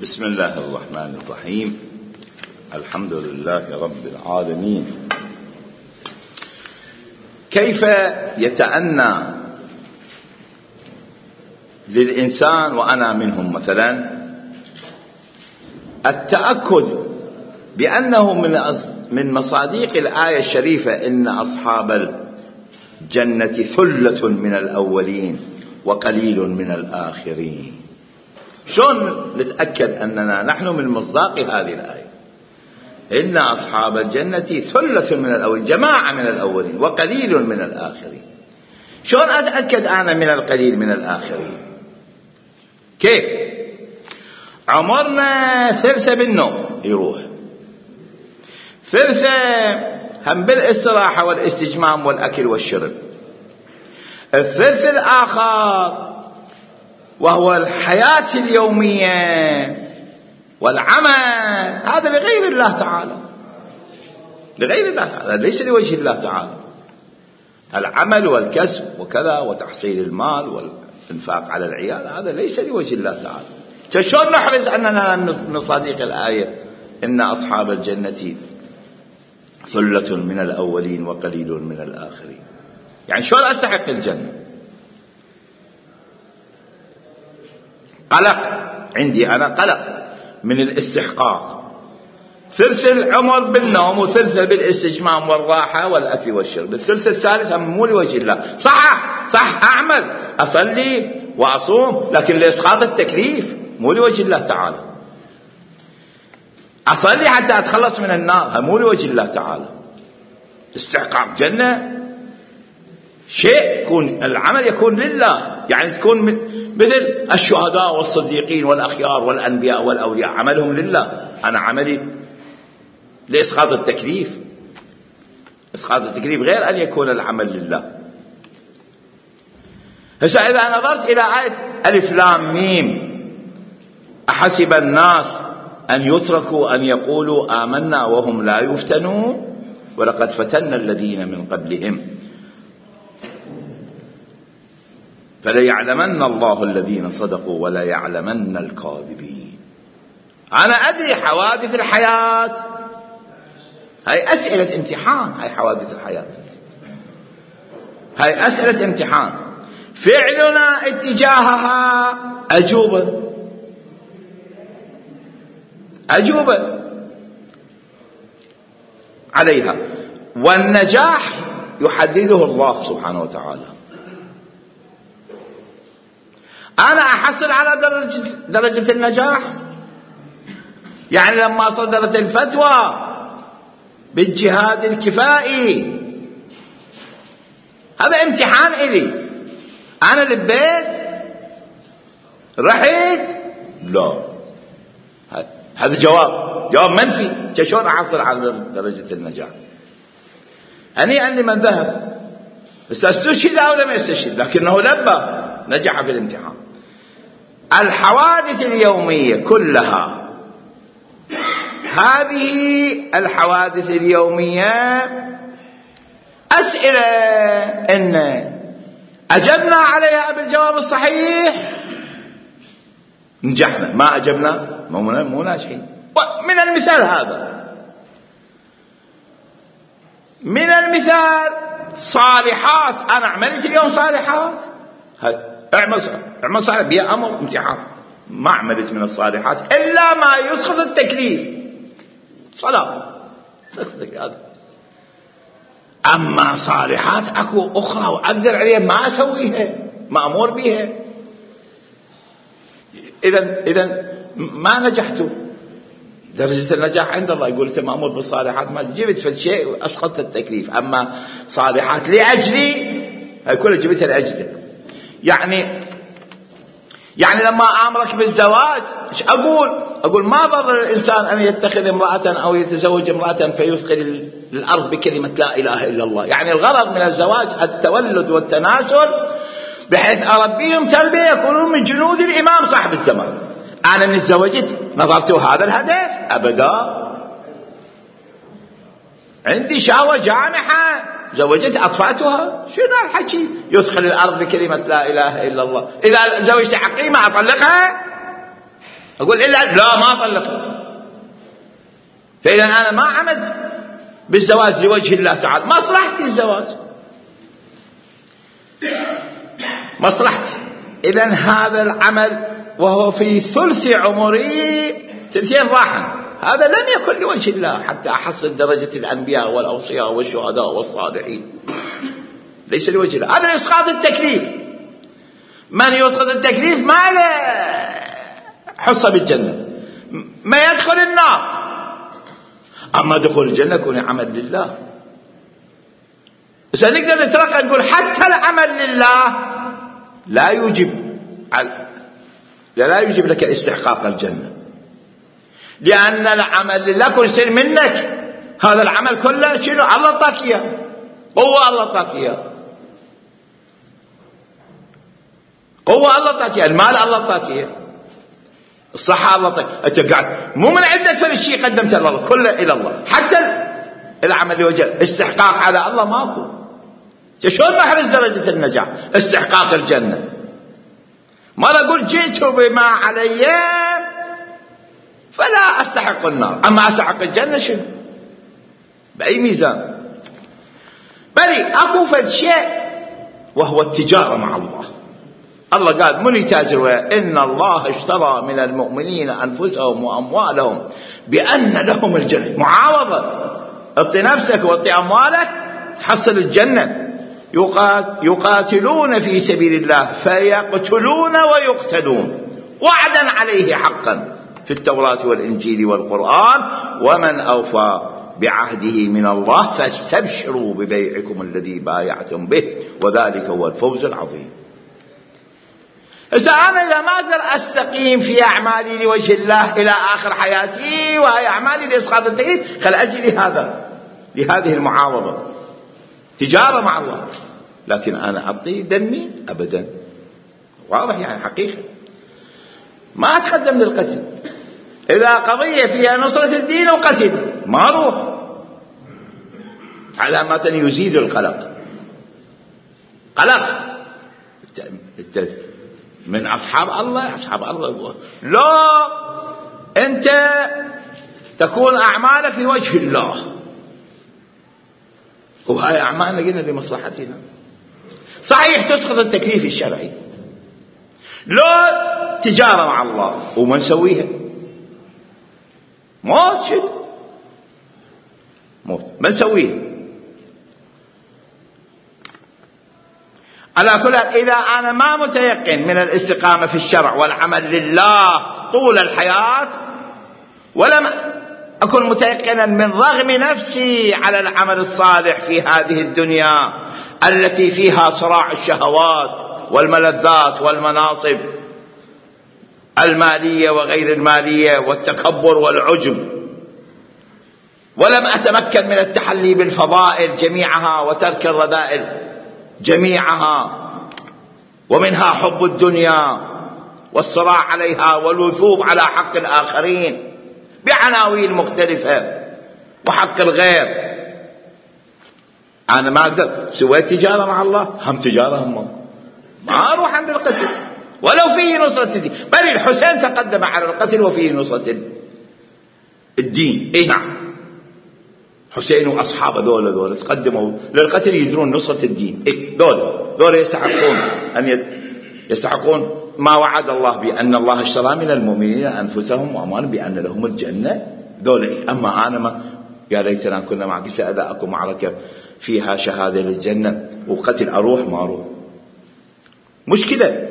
بسم الله الرحمن الرحيم. الحمد لله رب العالمين. كيف يتأنى للإنسان وأنا منهم مثلا التأكد بأنه من مصادق الآية الشريفة إن أصحاب الجنة ثلة من الأولين وقليل من الآخرين. شلون نتأكد أننا نحن من مصداق هذه الآية؟ إن أصحاب الجنة ثلة من الأولين، جماعة من الأولين وقليل من الآخرين. شلون أتأكد أنا من القليل من الآخرين؟ كيف؟ عمرنا ثلثة بالنوم يروح، ثلثة هم بالاستراحة والاستجمام والأكل والشرب، الثلث الآخر وهو الحياة اليومية والعمل، هذا لغير الله تعالى، لغير الله تعالى، ليس لوجه الله تعالى. العمل والكسب وكذا وتحصيل المال والإنفاق على العيال هذا ليس لوجه الله تعالى. شلون نحرز أننا من مصادق الآية إن أصحاب الجنة ثلة من الأولين وقليل من الآخرين؟ يعني شلون أستحق الجنة؟ قلق عندي أنا، قلق من الاستحقاق، ثلث العمر بالنوم وثلث بالاستجمام والراحة والأكل والشرب، الثلث الثالث مو لوجه الله. صح أعمل أصلي وأصوم، لكن لإسقاط التكليف مو لوجه الله تعالى. أصلي حتى أتخلص من النار مو لوجه الله تعالى. استحقاق جنة شيء يكون، العمل يكون لله، يعني تكون مثل الشهداء والصديقين والأخيار والأنبياء والأولياء، عملهم لله، أنا عملي لإسقاط التكليف. إسقاط التكليف غير أن يكون العمل لله. هسه إذا نظرت إلى آية ألف لام ميم أحسب الناس أن يتركوا أن يقولوا آمنا وهم لا يفتنون ولقد فتنا الذين من قبلهم فليعلمن الله الذين صدقوا ولا يعلمن الكاذبين. أنا أدري حوادث الحياة هاي أسئلة امتحان، هاي حوادث الحياة هاي أسئلة امتحان، فعلنا اتجاهها أجوبة عليها، والنجاح يحدده الله سبحانه وتعالى. أنا أحصل على درجة النجاح، يعني لما صدرت الفتوى بالجهاد الكفائي هذا امتحان إلي، أنا لبيت رحت لا، هذا جواب منفي. شلون أحصل على درجة النجاح؟ هنيئا لمن ذهب استشهد أو لم يستشهد، لكنه لبى نجح في الامتحان. الحوادث اليومية كلها، هذه الحوادث اليومية أسئلة إن أجبنا عليها بالجواب الصحيح نجحنا، ما أجبنا مو ناجحين. من المثال هذا، من المثال صالحات، أنا عملت اليوم صالحات، اعمل صالح بيا أمر امتحان، ما عملت من الصالحات إلا ما يسقط التكليف، صلاة هذا. أما صالحات أكو أخرى وأقدر عليها ما أسويها، ما أمر بها، إذن ما نجحت. درجة النجاح عند الله، يقول أنت مأمور بالصالحات، ما جبت في الشيء وأسقطت التكليف. أما صالحات لأجلي هاي كلها جبتها لأجلك. يعني لما أمرك بالزواج إيش أقول ما ضر الإنسان أن يتخذ امرأة أو يتزوج امرأة فيثقل الأرض بكلمة لا إله إلا الله. يعني الغرض من الزواج التولد والتناسل بحيث أربيهم تربية يكونون من جنود الإمام صاحب الزمان. أنا من تزوجت نظرت هذا الهدف أبدا، عندي شهوة جامحة زوجت أطفأتها، شنو الحكي يدخل الأرض بكلمة لا إله إلا الله؟ إذا زوجت حقيمة أطلقها؟ أقول إلا لا ما طلقت، فإذا أنا ما عملت بالزواج لوجه الله تعالى، مصلحتي الزواج، مصلحتي. إذن هذا العمل وهو في ثلث عمري، ثلثين راحا، هذا لم يكن لوجه الله حتى أحصل درجة الأنبياء والأوصياء والشهداء والصالحين، ليس لوجه الله. هذا إسقاط التكليف. من يسقط التكليف ما له حصة بالجنة، ما يدخل النار. أما دخول الجنة يكون عمل لله. بس نقدر نترقى نقول حتى العمل لله لا يوجب لك استحقاق الجنة، لأن العمل لله كل شيء منك. هذا العمل كله شنو؟ الله طاك إياه، قوة الله طاك إياه، قوة الله طاك إياه، المال الله طاك إياه، الصحة الله طاك. أنت قاعد مو من عندك فل الشيء قدمته لله، كله إلى الله. حتى العمل لوجه استحقاق على الله ماكو. شلون نحرز درجة النجاح؟ استحقاق الجنة. ما نقول جئت بما علي فلا أستحق النار، أما أستحق الجنة شنو؟ بأي ميزان؟ بل أكو فد شيء وهو التجارة مع الله. الله قال من يتاجر؟ إن الله اشترى من المؤمنين أنفسهم وأموالهم بأن لهم الجنة. معاوضة، اعطي نفسك واعطي أموالك تحصل الجنة. يقاتلون في سبيل الله فيقتلون ويقتلون وعدا عليه حقا في التوراة والإنجيل والقرآن، ومن أوفى بعهده من الله فاستبشروا ببيعكم الذي بايعتم به وذلك هو الفوز العظيم. أنا إذا ما أقدر أستقيم في أعمالي لوجه الله إلى آخر حياتي وهي أعمالي لإسقاط التكليف، خل أجي لهذه المعاوضة، تجارة مع الله. لكن أنا أعطي دمي أبدا، واضح يعني حقيقة. ما أتقدم للقتل. إذا قضية فيها نصرة الدين وقتل ما أروح، علامة يزيد القلق. قلق من أصحاب الله. لا، أنت تكون أعمالك لوجه الله، وهاي أعمالنا قلنا لمصلحتنا. صحيح تسقط التكليف الشرعي، لا تجارة مع الله وما نسويها، موت. شنو موت؟ ما نسويها. على كل حال إذا أنا ما متيقن من الاستقامة في الشرع والعمل لله طول الحياة، ولم أكن متيقنا من رغم نفسي على العمل الصالح في هذه الدنيا التي فيها صراع الشهوات والملذات والمناصب المالية وغير المالية والتكبر والعجب، ولم أتمكن من التحلي بالفضائل جميعها وترك الرذائل جميعها، ومنها حب الدنيا والصراع عليها والوثوب على حق الآخرين بعناوين مختلفة وحق الغير. أنا ما أقدر سويت تجارة مع الله، هم تجارة هم ما أروح عند القتل ولو فيه نصرة الدين. بل الحسين تقدم على القتل وفيه نصرة الدين. إيه نعم، حسين وأصحابه دول تقدموا للقتل يدرون نصرة الدين. إيه دول يستحقون ما وعد الله بأن الله اشترى من المؤمنين أنفسهم وأموالهم بأن لهم الجنة. دول إيه؟ أما أنا ما يا ليتنا كنا معك سأذا أكو معركة فيها شهادة للجنة وقتل أروح ما أروح. مشكلة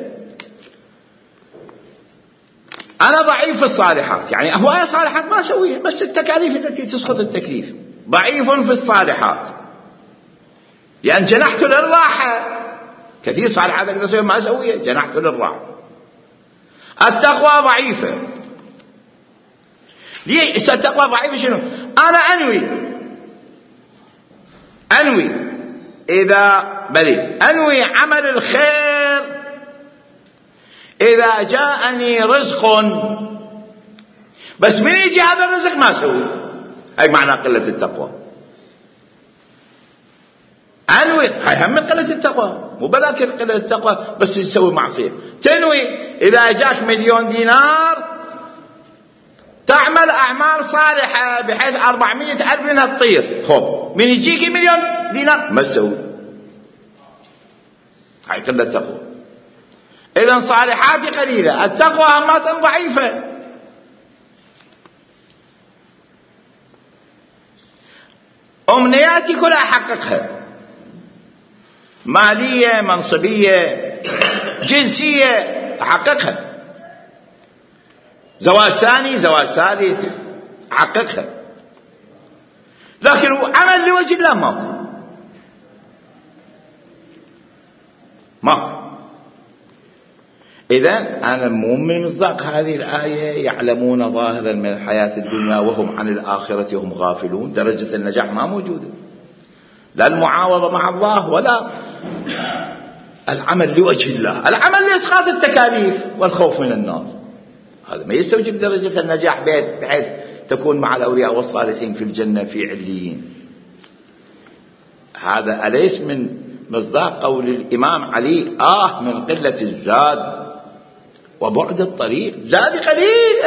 أنا ضعيف في الصالحات، يعني هواية صالحات ما أسويها، بس التكاليف التي تسقط التكليف. ضعيف في الصالحات لأن جنحت للراحة. كثير صالحات أقدر أسويها ما أسويها، جنحت للراحة. التقوى ضعيفة. ليه التقوى ضعيفة؟ شنو؟ أنا أنوي إذا أنوي عمل الخير إذا جاءني رزق، بس من يجي هذا الرزق ما أسوي. هاي معنى قلة التقوى. أنوي هاي هم من قلة التقوى، مو بذاك قلة التقوى بس تسوي معصية. تنوي إذا جاك 1,000,000 دينار أعمال صالحة بحيث 400,000 منها تطير، خب من يجيك 1,000,000 دينار ما تسوي، هاي قلة التقوى. إذن صالحاتي قليلة، التقوى همات ضعيفة. أمنياتي كلها أحققها، مالية، منصبية، جنسية أحققها، زواج ثاني، زواج ثالث أحققها، لكن عمل لوجه الله ماكو. إذن أنا مو من مصداق هذه الآية يعلمون ظاهرا من الحياة الدنيا وهم عن الآخرة هم غافلون. درجة النجاح ما موجودة، لا المعاوضة مع الله ولا العمل لوجه الله، العمل لإسقاط التكاليف والخوف من النار. هذا ما يستوجب درجة النجاح بحيث تكون مع الأولياء والصالحين في الجنة في عليين. هذا أليس من مصداق قول الإمام علي من قلة الزاد وبعد الطريق، زاد قليل.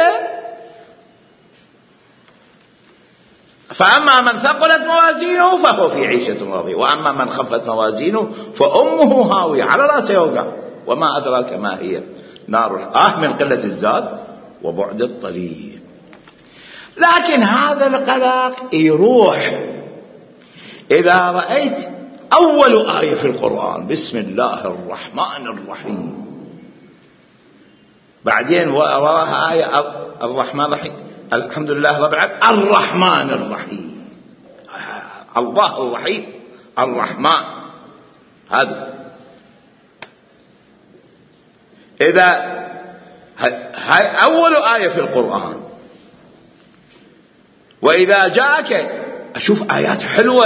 فأما من ثقلت موازينه فهو في عيشة راضية، وأما من خفت موازينه فأمه هاوية على رأسه يوقع، وما أدراك ما هي نار. من قلة الزاد وبعد الطريق. لكن هذا القلق يروح إذا رأيت أول آية في القرآن بسم الله الرحمن الرحيم، بعدين وراها آية الرحمن الرحيم، الحمد لله رب العالمين الرحمن الرحيم، الله الرحيم الرحمن. هذا إذا هاي أول آية في القرآن. وإذا جاءك، أشوف آيات حلوة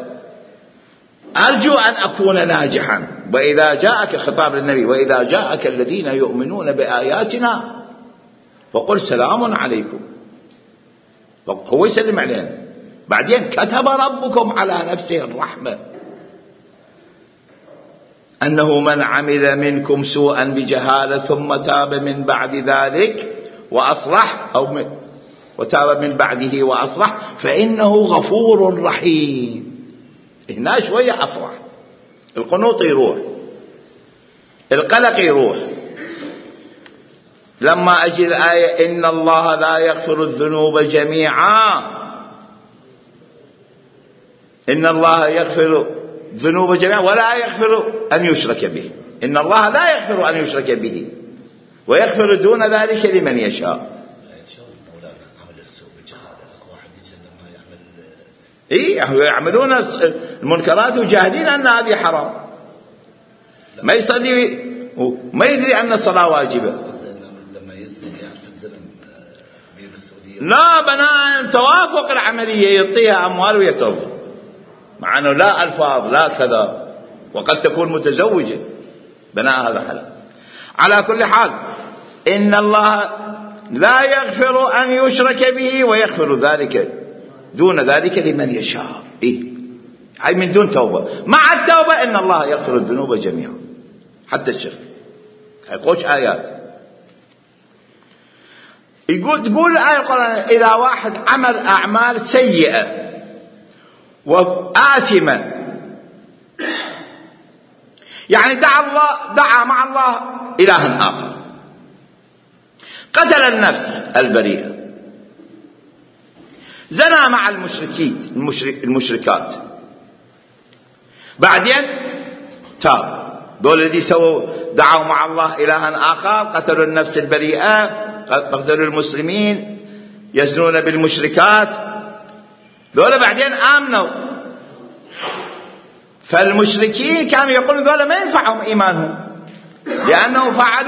أرجو أن أكون ناجحا. وإذا جاءك، خطاب للنبي، وإذا جاءك الذين يؤمنون بآياتنا فقل سلام عليكم، هو يسلم علينا. بعدين كتب ربكم على نفسه الرحمة أنه من عمل منكم سوءا بجهالة ثم تاب من بعد ذلك وأصلح، أو وتاب من بعده وأصلح فإنه غفور رحيم. هنا شوية أفرح، القنوط يروح، القلق يروح. لما أجي الآية إن الله لا يغفر الذنوب جميعا، إن الله يغفر الذنوب جميعا ولا يغفر أن يشرك به، إن الله لا يغفر أن يشرك به ويغفر دون ذلك لمن يشاء. يعملون المنكرات وجاهدين أن هذه حرام، ما يصلي وما يدري أن الصلاة واجبة. لا بناء توافق العملية، يعطيها أموال ويتوفى، مع أنه لا ألفاظ لا كذا، وقد تكون متزوجة، بناء هذا حلال. على كل حال إن الله لا يغفر أن يشرك به ويغفر ذلك دون ذلك لمن يشاء. هاي من دون توبة. مع التوبة إن الله يغفر الذنوب جميعا حتى الشرك. هاي قوش آيات. تقول الآية القرآن إذا واحد عمل أعمال سيئة وآثمة، يعني دعا مع الله إلها آخر، قتل النفس البريئة، زنى مع المشركات، بعدين تاب. دول الذي سووا دعوا مع الله إلها آخر، قتلوا النفس البريئة، قتلوا المسلمين، يزنون بالمشركات، دول بعدين آمنوا. فالمشركين كانوا يقولون دول ما ينفعهم إيمانهم، لأنه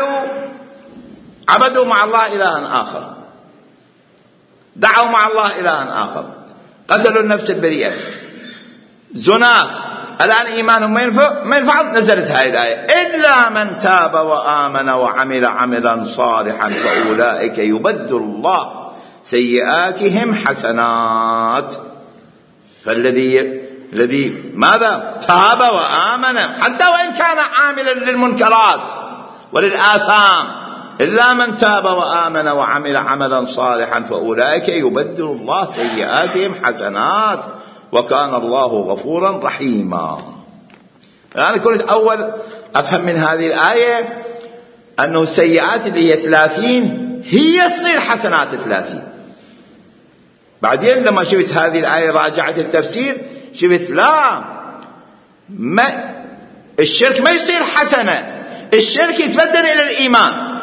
عبدوا مع الله إلها آخر، دعوا مع الله إلها آخر، قتلوا النفس البريئة، زنات، الآن إيمانهم ما ينفع. نزلت هذه الآية إلا من تاب وآمن وعمل عملا صالحا فأولئك يبدل الله سيئاتهم حسنات. فالذي ماذا تاب وآمن، حتى وإن كان عاملا للمنكرات وللآثام، إلا من تاب وآمن وعمل عملا صالحا فأولئك يبدل الله سيئاتهم حسنات وكان الله غفورا رحيما. أنا كنت أول أفهم من هذه الآية أنه السيئات اللي هي 30 هي تصير حسنات 30. بعدين لما شفت هذه الآية راجعت التفسير شفت لا، الشرك ما يصير حسنة، الشرك يتبدل إلى الإيمان،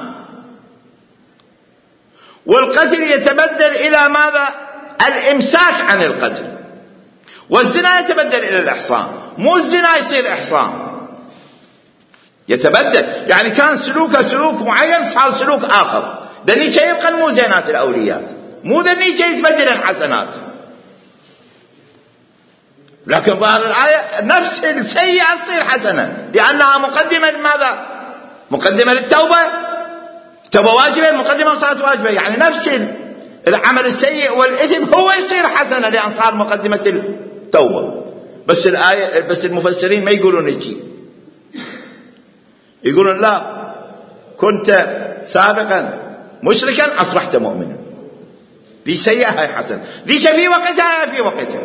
والقتل يتبدل إلى ماذا؟ الإمساك عن القتل، والزنا يتبدل إلى الإحصان، مو الزنا يصير إحصان، يتبدل. يعني كان سلوكه سلوك معين صار سلوك آخر، ذني شيء يبقى مو زينات الأوليات، مو ذني شيء يتبدل الحسنات. لكن ظاهر الآية نفس السيئة تصير حسنة لأنها مقدمة لماذا؟ مقدمة للتوبة، توبة واجبة مقدمة لصلاة واجبة، يعني نفس العمل السيء والإثم هو يصير حسنة لأن صار مقدمة التوبة. بس الآية بس المفسرين ما يقولون هيك، يقولون لا، كنت سابقا مشركا أصبحت مؤمنا، ذي سيئة هاي حسنة، ذي في وقتها في وقتها.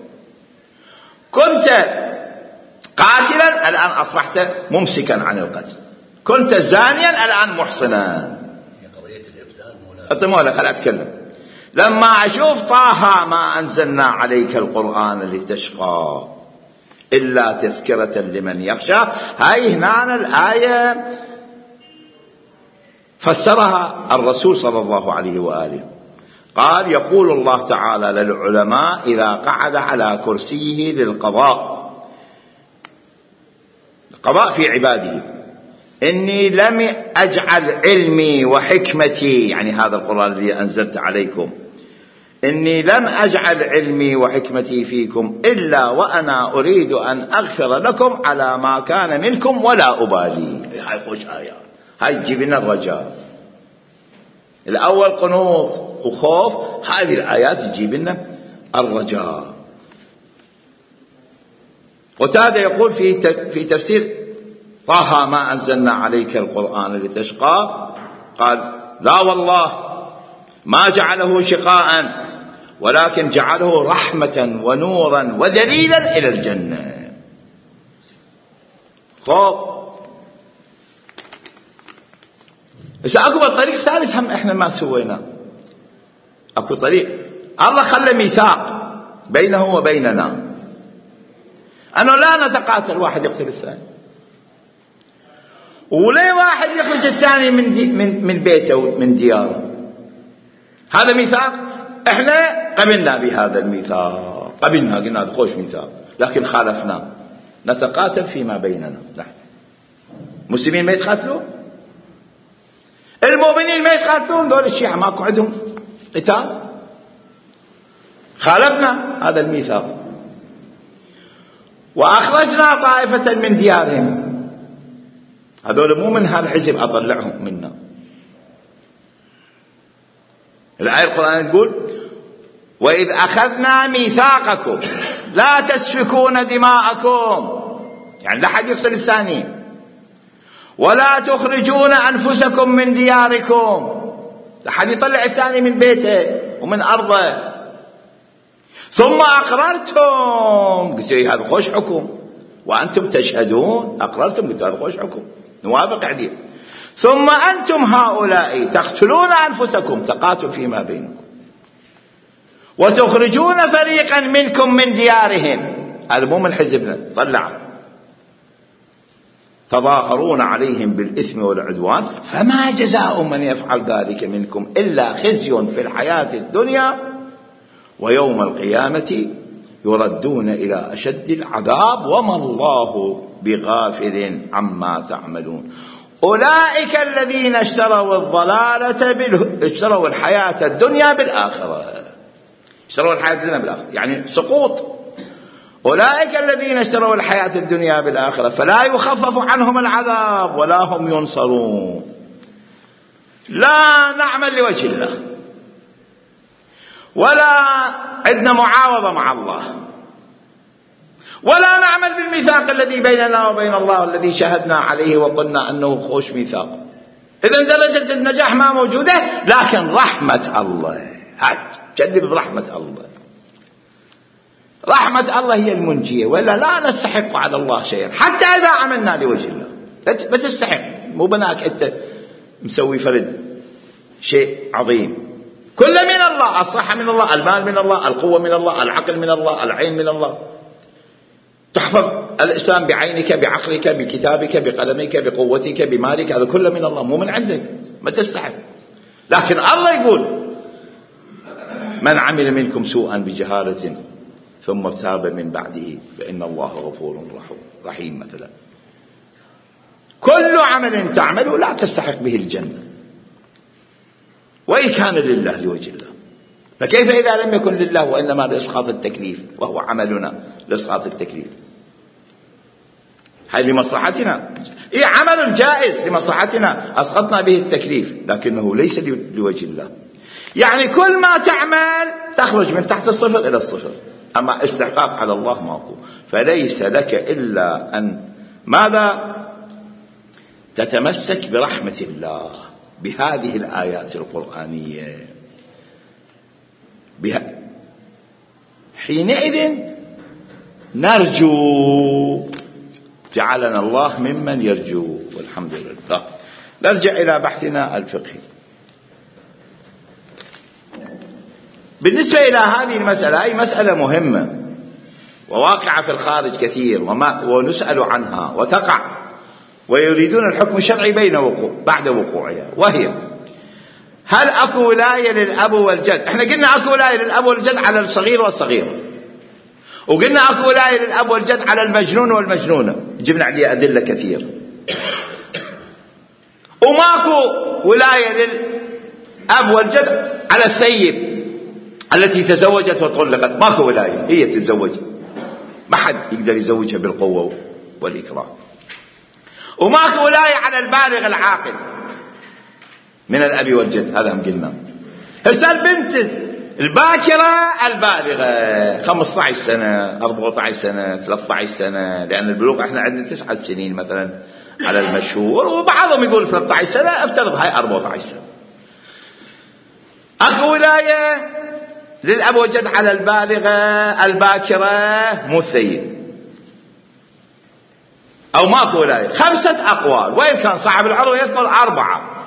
كنت قاتلا الآن أصبحت ممسكا عن القتل، كنت زانيا الآن محصنا. قضية الإبدال مولا خل أتكلم. لما أشوف طه ما أنزلنا عليك القرآن لتشقى إلا تذكرة لمن يخشى، هاي هنا الآية فسرها الرسول صلى الله عليه وآله، قال يقول الله تعالى للعلماء إذا قعد على كرسيه للقضاء، القضاء في عباده، إني لم أجعل علمي وحكمتي، يعني هذا القرآن الذي أنزلت عليكم، إني لم أجعل علمي وحكمتي فيكم إلا وأنا أريد أن أغفر لكم على ما كان منكم ولا أبالي. هاي خوش آية، هاي تجيب لنا الرجاء. الأول قنوط وخوف، هذه الآيات تجيب لنا الرجاء. قتادة يقول في تفسير طه ما أنزلنا عليك القرآن لتشقى، قال لا والله ما جعله شقاء ولكن جعله رحمة ونورا ودليلا إلى الجنة. بس أكو طريق ثالث هم إحنا ما سوينا، أكو طريق الله خلى ميثاق بينه وبيننا أنه لا نتقاتل واحد يقتل الثاني، ولا واحد يخرج الثاني من بيته ومن دياره. هذا ميثاق، احنا قبلنا بهذا الميثاق، قبلنا قلنا هذا خوش ميثاق، لكن خالفنا، نتقاتل فيما بيننا. نحن مسلمين ما يتقاتلون، المؤمنين ما يتقاتلون، دول الشيعة ماكو عندهم قتال، خالفنا هذا الميثاق وأخرجنا طائفة من ديارهم. هذول مو من هالحزب أطلعهم منا. الآية القرآن تقول وإذ أخذنا ميثاقكم لا تسفكون دماءكم، يعني لا حد يقتل الثاني، ولا تخرجون أنفسكم من دياركم، لا حد يطلع الثاني من بيته ومن أرضه، ثم أقررتم، قلت هذا خوش حكم وأنتم تشهدون، أقررتم، قلت هذا خوش حكم نوافق عليه، ثم أنتم هؤلاء تقتلون أنفسكم، تقاتل فيما بينكم، وتخرجون فريقا منكم من ديارهم، هذا مو من حزبنا، طلع، تظاهرون عليهم بالإثم والعدوان فما جزاء من يفعل ذلك منكم إلا خزي في الحياة الدنيا ويوم القيامة يردون إلى أشد العذاب وما الله بغافل عما تعملون. أولئك الذين اشتروا الحياة الدنيا بالآخرة، اشتروا الحياة الدنيا بالآخرة يعني سقوط. أولئك الذين اشتروا الحياة الدنيا بالآخرة فلا يخفف عنهم العذاب ولا هم ينصرون. لا نعمل لوجه الله ولا عندنا معاوضة مع الله، ولا نعمل بالميثاق الذي بيننا وبين الله الذي شهدنا عليه وقلنا أنه خوش ميثاق. إذن درجة النجاح ما موجودة، لكن رحمة الله، جدد برحمة الله. رحمة الله هي المنجية، ولا لا نستحق على الله شيئا حتى إذا عملنا لوجه الله. بس استحق، مو بناك أنت مسوي فرد شيء عظيم. كل من الله، الصحة من الله، المال من الله، القوة من الله، العقل من الله، العين من الله. تحفظ الإسلام بعينك، بعقلك، بكتابك، بقلمك، بقوتك، بمالك، هذا كله من الله، مو من عندك، ما تستحق. لكن الله يقول: من عمل منكم سوءا بجهالة ثم تاب من بعده فإن الله غفور رحيم. مثلا كل عمل تعمله لا تستحق به الجنة وإن كان لله لوجه الله، فكيف إذا لم يكن لله وإنما لإسقاط التكليف، وهو عملنا لإسقاط التكليف؟ هاي لمصلحتنا، عمل جائز لمصلحتنا أسقطنا به التكليف، لكنه ليس لوجه الله. يعني كل ما تعمل تخرج من تحت الصفر إلى الصفر، أما استحقاق على الله ماكو. فليس لك إلا أن ماذا؟ تتمسك برحمة الله بهذه الآيات القرآنية. حينئذ نرجو، جعلنا الله ممن يرجو، والحمد لله. نرجع إلى بحثنا الفقهي. بالنسبة إلى هذه المسألة، أي مسألة مهمة وواقعة في الخارج كثير ونسأل عنها وتقع، ويريدون الحكم الشرعي بعد وقوعها، وهي: هل أكو ولاية للأب والجد؟ احنا قلنا أكو ولاية للأب والجد على الصغير والصغيرة، وقلنا أكو ولاية للأب والجد على المجنون والمجنونة، جبنا عليه أدلة كثير. وماكو ولاية للأب والجد على الثيب التي تزوجت وطلقت، ماكو ولاية، هي تتزوج، ما حد يقدر يزوجها بالقوة والإكراه. وماكو ولاية على البالغ العاقل من الأب والجد، هذا هم قلنا. هسه البنت الباكرة البالغة 15 سنة 14 سنة 13 سنة، لأن البلوغ احنا عندنا 9 سنين مثلا على المشهور، وبعضهم يقول 13 سنة، افترض هاي 14 سنة. أكو ولاية للأب والجد على البالغة الباكرة مو الثيب، أو ماكو ولاية. 5 أقوال، وإن كان صاحب العروة يذكر 4.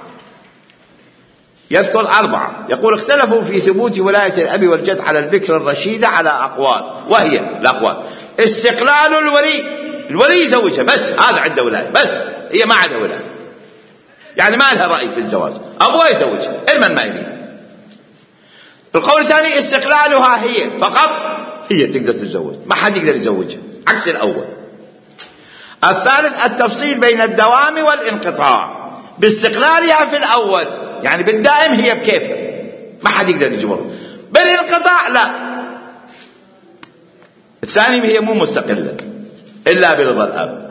يقول: اختلفوا في ثبوت ولاية الأب والجد على البكر الرشيدة على أقوال، وهي الأقوال: استقلال الولي يزوجها، بس هذا عنده ولاية، بس هي ما عندها ولاية، يعني ما لها رأي في الزواج، أبوها يزوجها المن ما يريد. القول الثاني: استقلالها هي فقط، هي تقدر تتزوج، ما حد يقدر يزوجها، عكس الأول. الثالث: التفصيل بين الدوام والانقطاع، باستقلالها في الأول، يعني بالدائم هي بكيفها، ما حد يقدر يجبرها. بالانقطاع لا، الثاني هي مو مستقلة إلا برضا الأب،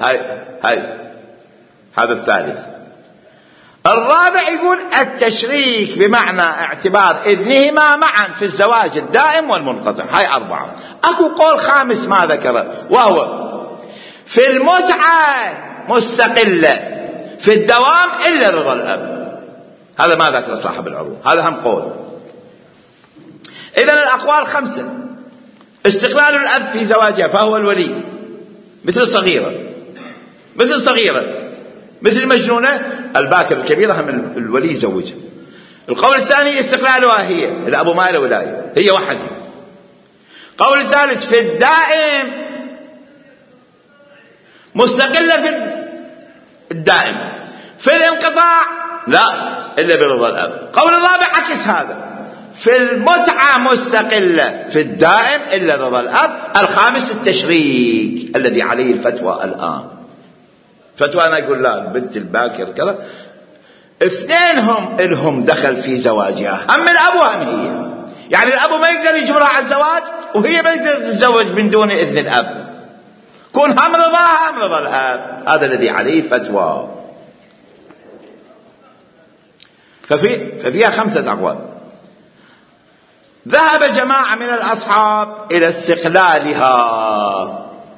هذا الثالث. الرابع يقول: التشريك بمعنى اعتبار إذنهما معا في الزواج الدائم والمنقطع، هاي 4. أكو قول خامس ما ذكره، وهو: في المتعة مستقلة، في الدوام إلا رضا الأب، هذا ما ذكر صاحب العروة، هذا هم قول. إذن الأقوال 5: استقلال الأب في زواجها فهو الولي، مثل الصغيرة، مثل المجنونة الباكر الكبيرة هم الولي يزوجها. القول الثاني: استقلالها هي، الأب ما له ولاية، هي وحدها. القول الثالث: في الدائم مستقلة، في الدائم، في الانقطاع لا إلا برضا الأب. قول الرابع عكس هذا: في المتعة مستقلة، في الدائم إلا رضا الأب. الخامس: التشريك الذي عليه الفتوى الآن. فتوى أنا أقول لا، البنت الباكر كذا، 2 لهم دخل في زواجها، هم الأب وهم هي، يعني الأب ما يقدر يجبرها على الزواج، وهي ما تقدر تتزوج من دون إذن الأب، كون هم رضاها هم رضا الأب، هذا الذي عليه فتوى. ففيها 5 أقوال. ذهب جماعة من الأصحاب إلى استقلالها،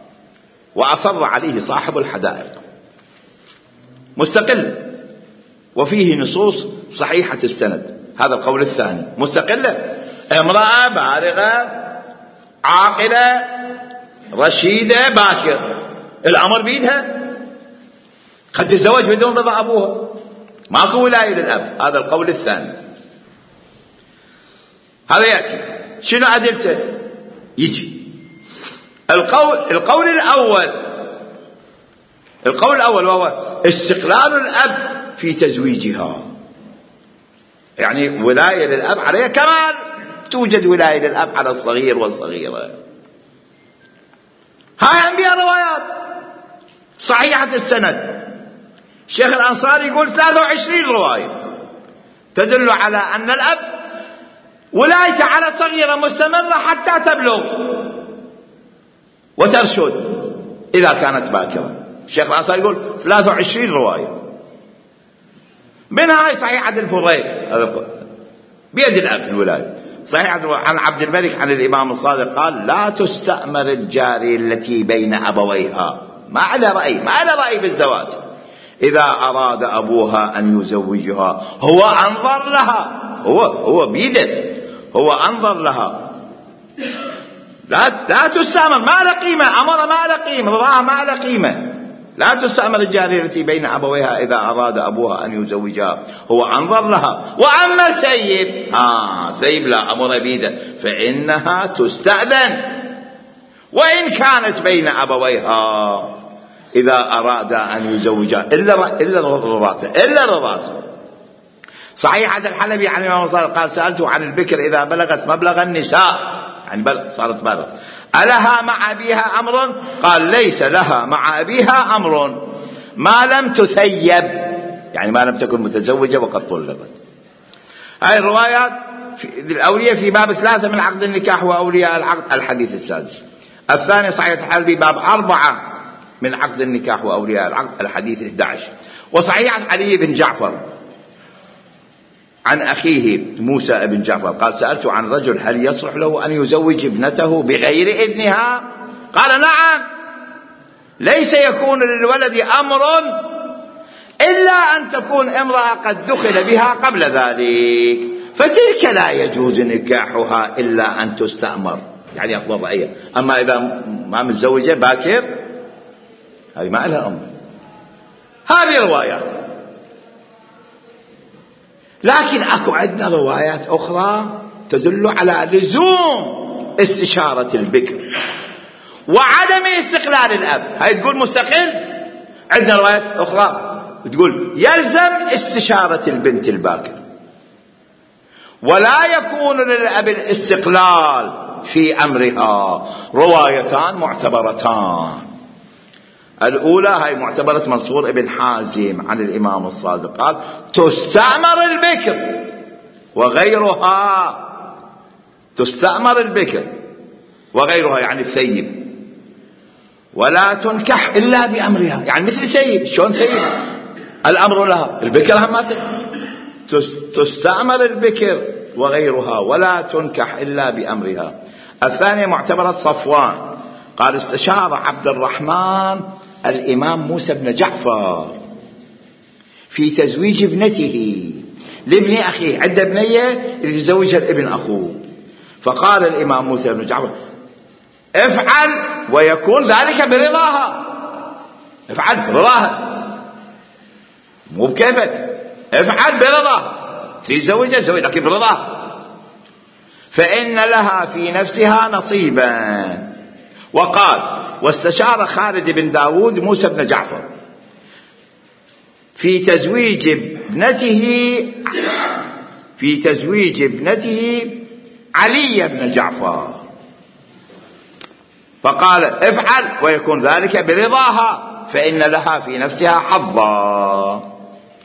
وأصر عليه صاحب الحدائق، مستقل وفيه نصوص صحيحة السند. هذا القول الثاني، مستقلة، امرأة بالغة عاقلة رشيدة باكر، الأمر بيدها، قد تتزوج بدون رضا أبوها، ماكو ولاية للأب. هذا القول الثاني. هذا يأتي شنو أدلته؟ يجي القول الأول وهو استقلال الأب في تزويجها، يعني ولاية للأب عليها كما توجد ولاية للأب على الصغير والصغيرة. هاي أنبياء روايات صحيحة السند. الشيخ الأنصاري يقول 23 رواية تدل على أن الأب ولايته على صغيرة مستمرة حتى تبلغ وترشد إذا كانت باكرة. الشيخ الأنصاري يقول 23 رواية، منها صحيحة الفضيل بيد الأب الولاية، صحيحة عن عبد الملك عن الإمام الصادق قال لا تستأمر الجارية التي بين أبويها، ما على رأي بالزواج، إذا أراد أبوها أن يزوجها، هو أنظر لها، هو بيده، هو أنظر لها، لا تستأمر، ما له قيمة، أمر ما له قيمة، رضاها ما له قيمة. لا تستأمر الجارية التي بين أبويها إذا أراد أبوها أن يزوجها، هو أنظر لها. وأما ثيب لا أمر بيده، فإنها تستأذن وإن كانت بين أبويها إذا أراد أن يزوجها إلا رضاته. صحيحة الحلبي عن الإمام الصادق قال سألته عن البكر إذا بلغت مبلغ النساء، يعني صارت بالغ، ألها مع أبيها أمر؟ قال ليس لها مع أبيها أمر ما لم تثيب، يعني ما لم تكن متزوجة وقد طلقت. هاي الروايات الأولية في باب 3 من عقد النكاح وأولياء العقد، الحديث السادس. الثاني صحيحة الحلبي باب 4 من عقد النكاح وأولياء العقد، الحديث 11. وصحيحة علي بن جعفر عن أخيه موسى بن جعفر قال سألت عن رجل هل يصلح له أن يزوج ابنته بغير إذنها؟ قال نعم، ليس يكون للولد أمر إلا أن تكون امرأة قد دخل بها قبل ذلك، فتلك لا يجوز نكاحها إلا أن تستأمر، يعني أفضل رأيه. أما إذا ما متزوجة باكر هذه ما لها أمر. هذه روايات، لكن أكو عندنا روايات أخرى تدل على لزوم استشارة البكر وعدم استقلال الأب. هاي تقول مستقل. عندنا روايات أخرى تقول يلزم استشارة البنت الباكر، ولا يكون للأب الاستقلال في أمرها. روايتان معتبرتان. الأولى هاي معتبرة منصور ابن حازم عن الإمام الصادق قال تستأمر البكر وغيرها، تستأمر البكر وغيرها يعني الثيب، ولا تنكح إلا بأمرها، يعني مثل ثيب. شلون ثيب؟ الأمر لها، البكر هم تستأمر البكر وغيرها ولا تنكح إلا بأمرها. الثانية معتبرة صفوان قال استشار عبد الرحمن الإمام موسى بن جعفر في تزويج ابنته لابن أخيه، عنده بنية يتزوجها الابن أخوه، فقال الإمام موسى بن جعفر افعل ويكون ذلك برضاها، افعل برضاها مو بكيفك، افعل برضاها، تزوجها زوج لكن برضاها، فإن لها في نفسها نصيبا. وقال واستشار خالد بن داود موسى بن جعفر في تزويج ابنته علي بن جعفر، فقال افعل ويكون ذلك برضاها فإن لها في نفسها حظا.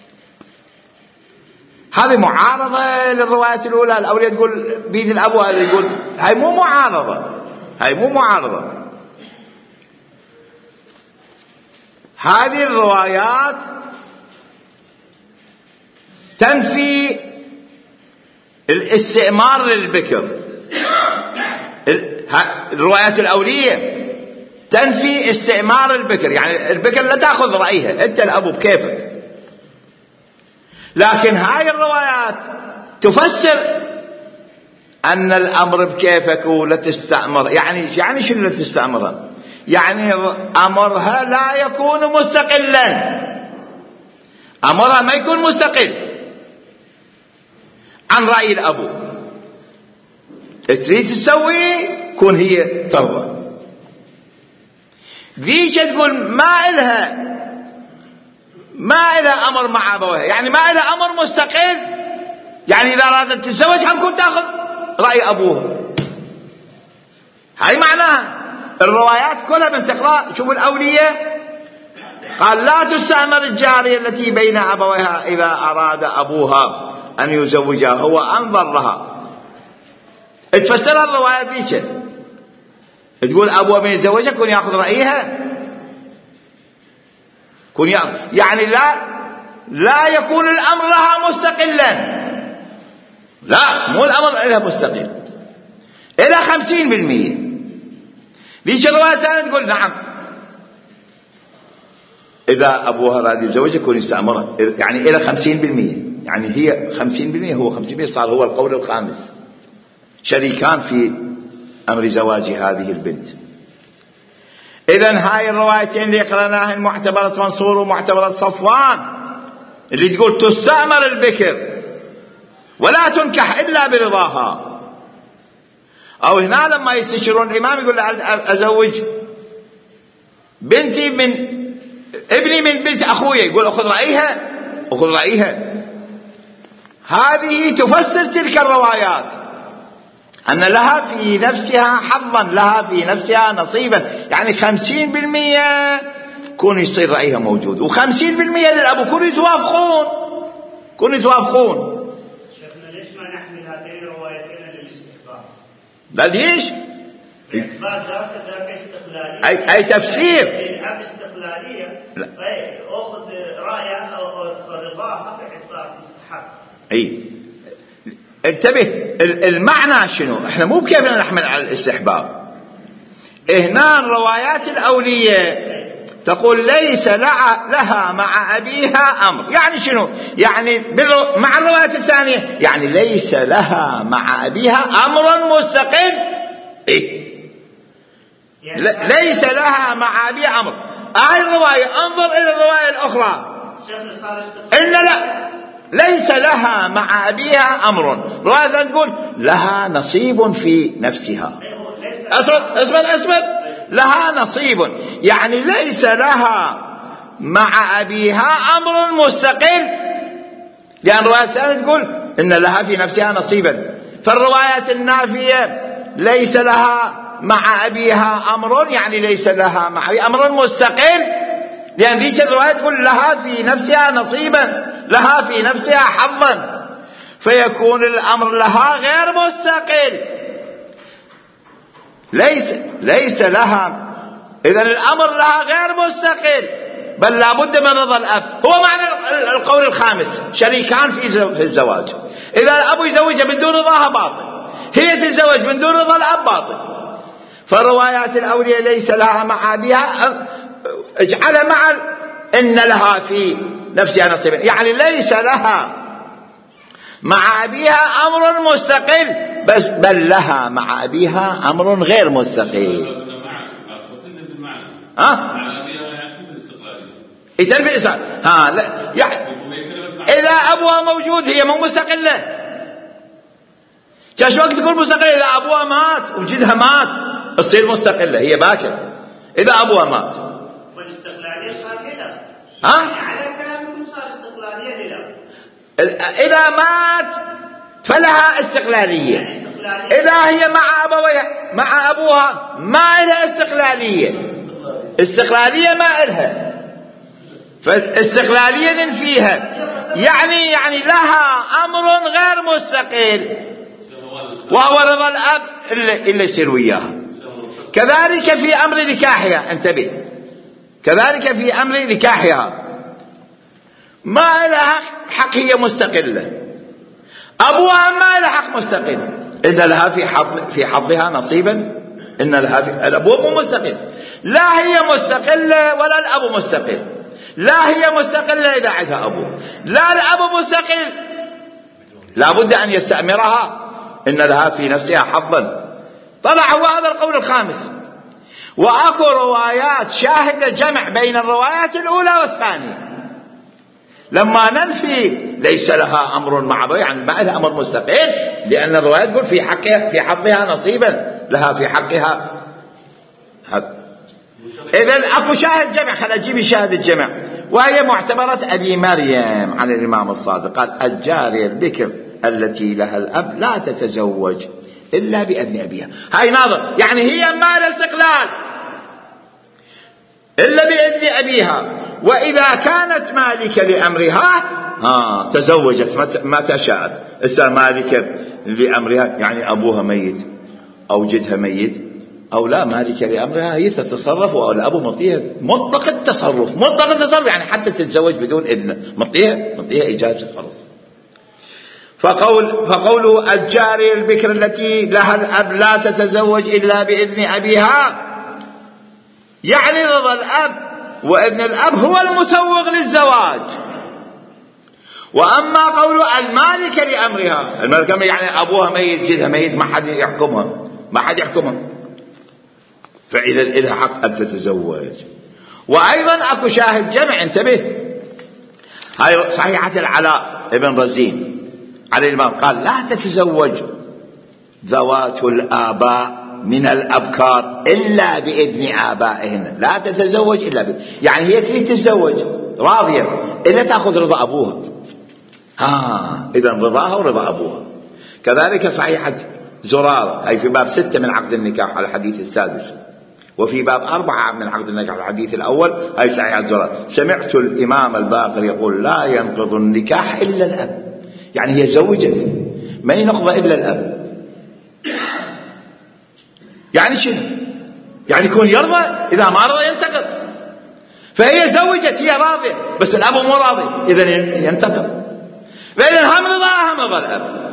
هذه معارضة للرواية الأولى. الأولى تقول بيد الأب، وهذا يقول هاي مو معارضة. هذه الروايات تنفي الاستئمار للبكر. الروايات الأولية تنفي استئمار البكر، يعني البكر لا تأخذ رأيها، أنت الأب بكيفك. لكن هاي الروايات تفسر أن الأمر بكيفك ولا تستأمر. يعني شنو لا تستأمرها؟ يعني أمرها لا يكون مستقلا، أمرها ما يكون مستقل عن رأي الأبو. تريد تسوي كون هي ترضى. ذيك تقول ما إلها أمر مع أبوها، يعني ما إلها أمر مستقل. يعني إذا أرادت تتزوج حنكون تأخذ رأي أبوها. هاي معناها الروايات كلها من تقرأ. شوفوا الأولية قال لا تستأمر الجارية التي بين أبويها إذا أراد أبوها أن يزوجها، هو أنظر لها. تفسر الرواية ذيك تقول أبوها من يتزوجها كون يأخذ رأيها، كون يأخذ. يعني لا يكون الأمر لها مستقلا، لا مو الأمر لها مستقل إلى 50%. ذيك الرواية الثانية تقول نعم إذا أبوها راد يتزوجها يكون يستأمرها، يعني إلى 50%. يعني هي 50% هو 50%، صار هو القول الخامس، شريكان في أمر زواج هذه البنت. إذن هاي الروايتين اللي قرأناها معتبرة منصور ومعتبرة صفوان اللي تقول تستأمر البكر ولا تنكح إلا برضاها. أو هنا لما يستشيرون الإمام يقول أزوج بنتي من ابني من بنت أخويا، يقول أخذ رأيها. هذه تفسر تلك الروايات أن لها في نفسها حظا، لها في نفسها نصيبا. يعني 50% كون يصير رأيها موجود، و50% للأبو. كون يتوافقون. شيخنا ليش ما نحمل هاتين الروايتين للاستحباب؟ لا ليش؟ إثبات ذاك استقلالية. أي تفسير. الأب استقلالية. لا. أخذ رأيها أو رضاها في إثبات مستحب. أي انتبه المعنى شنو. احنا مو بكيفنا نحمل على الاستحباب. هنا الروايات الأولية تقول ليس لها مع أبيها أمر. يعني شنو؟ يعني مع الروايات الثانية يعني ليس لها مع أبيها أمر مستقل. ليس لها مع أبيها أمر. هاي الرواية انظر إلى الرواية الأخرى إن لا ليس لها مع أبيها أمر. رواية تقول لها نصيب في نفسها. أسمع لها نصيب، يعني ليس لها مع أبيها أمر مستقل، لأن الرواية الثانية تقول إن لها في نفسها نصيبا. فالرواية النافية ليس لها مع أبيها أمر، يعني ليس لها مع أبيها أمر مستقل، لأن ذيك الرواية تقول لها في نفسها نصيبا، لها في نفسها حظا، فيكون الأمر لها غير مستقل. ليس لها، إذن الأمر لها غير مستقل، بل لابد من رضا الأب. هو معنى القول الخامس شريكان في الزواج. إذا الأب يزوجها من دون رضاها باطل، هي تتزوج من دون رضا الأب باطل. فالروايات الأولية ليس لها مع أبيها اجعل مع إن لها في نفسها نصيبا، يعني ليس لها مع أبيها أمر مستقل، بل لها مع أبيها أمر غير مستقل. إذن في الإسلام يعني إذا أبوها موجود هي مو مستقلة. كاش وقت تقول مستقلة؟ إذا أبوها مات وجدها مات تصير مستقلة، هي باكر. إذا أبوها مات والاستقلالية صار لها. على كلامكم صار استقلالية لها. إذا مات فلها استقلالية. إذا هي مع أبوها ما لها استقلالية. استقلالية ما لها، فالاستقلالية ننفيها. يعني لها أمر غير مستقل، وهو رضا الأب اللي يصير وياها. كذلك في أمر نكاحها، انتبه، كذلك في أمر نكاحها ما لها حق، هي مستقلة. أبوها ما لها حق مستقل، إن لها في حظها نصيبا، إن لها الأبو مو مستقل، لا هي مستقلة ولا الأب مستقل. لا هي مستقلة إذا عندها أبو، لا الأب مستقل لا بد أن يستأمرها، إن لها في نفسها حظا. طلع هو هذا القول الخامس. وأكو روايات شاهدة جمع بين الروايات الأولى والثانية. لما ننفي ليس لها أمر معه، يعني ما لها أمر مستقل، لأن الروايات تقول في حقها في حظها نصيبا لها في حقها. إذن أكو شاهد جمع، خل أجيب شاهد الجمع، وهي معتبرة أبي مريم عن الإمام الصادق قال: الجارية البكر التي لها الأب لا تتزوج إلا بإذن أبيها. هاي ناظر، يعني هي ما لها استقلال إلا بإذن أبيها، وإذا كانت مالكة لأمرها تزوجت متى شاءت. إذا مالكة لأمرها يعني أبوها ميت أو جدها ميت أو لا مالكة لأمرها، هي تتصرف، والأب مطيها مطلق التصرف، مطلق التصرف، يعني حتى تتزوج بدون إذنه مطيها إجازة خلاص. فقوله الجارية البكر التي لها الأب لا تتزوج إلا بإذن أبيها، يعني رضا الأب وابن الأب هو المسوغ للزواج. وأما قول المالكة لأمرها، المالكة يعني أبوها ميت جدها ميت، ما حد يحكمها، فإذا إلها حق أن تتزوج. وأيضا أكو شاهد جمع، انتبه، هاي صحيحة العلاء ابن رزين عليه الإمام قال: لا تتزوج ذوات الآباء من الأبكار إلا بإذن آبائهن، لا تتزوج إلا بإذن، يعني هي تريد تتزوج راضية إلا تأخذ رضا أبوها. إذن رضاها ورضا أبوها. كذلك صحيحة زرارة، هي في باب 6 من عقد النكاح على الحديث السادس، وفي باب 4 من عقد النكاح على الحديث الأول، هي صحيحة زرارة: سمعت الإمام الباقر يقول: لا ينقض النكاح إلا الأب، يعني هي زوجت ما ينقض إلا الأب. يعني شنو؟ يعني يكون يرضى، إذا ما رضى ينتقض. فهي زوجت، هي راضية، بس الأب مو راضي، إذن ينتقض. فإذن هم رضا الأب.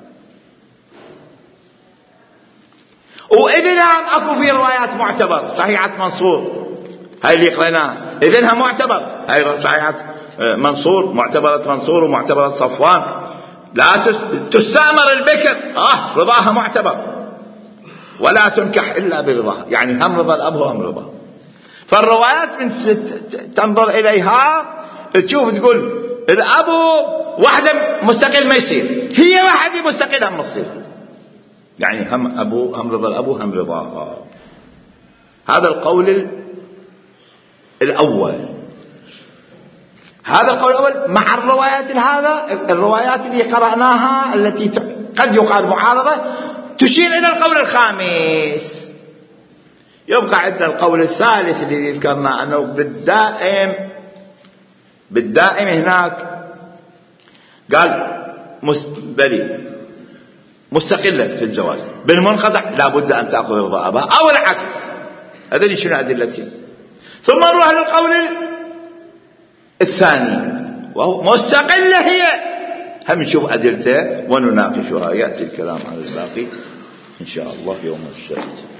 وإذن أكو في روايات معتبر، صحيحة منصور هاي اللي قريناها، إذنها معتبر، هاي صحيحة منصور، معتبرة منصور ومعتبرة صفوان، لا تستأمر البكر، رضاها معتبر، ولا تنكح إلا برضاها، يعني هم رضا الأب وهم رضا. فالروايات من تنظر إليها تشوف تقول الأب واحدة مستقل ما يصير، هي واحدة مستقلة ما تصير، يعني هم رضا الأب وهم رضاها. هذا القول الأول. هذا القول الأول مع الروايات اللي قرأناها التي قد يقال معارضة تشير إلى القول الخامس. يبقى عندنا القول الثالث الذي ذكرنا أنه بالدائم هناك قال مستقلة في الزواج، بالمنقطع لابد أن تأخذ رضا أباها أو العكس. هذا شنو أدلتي؟ ثم نروح للقول الثاني وهو مستقلة هي، هم نشوف أدلته ونناقشها. يأتي الكلام على الباقي إن شاء الله يوم السبت.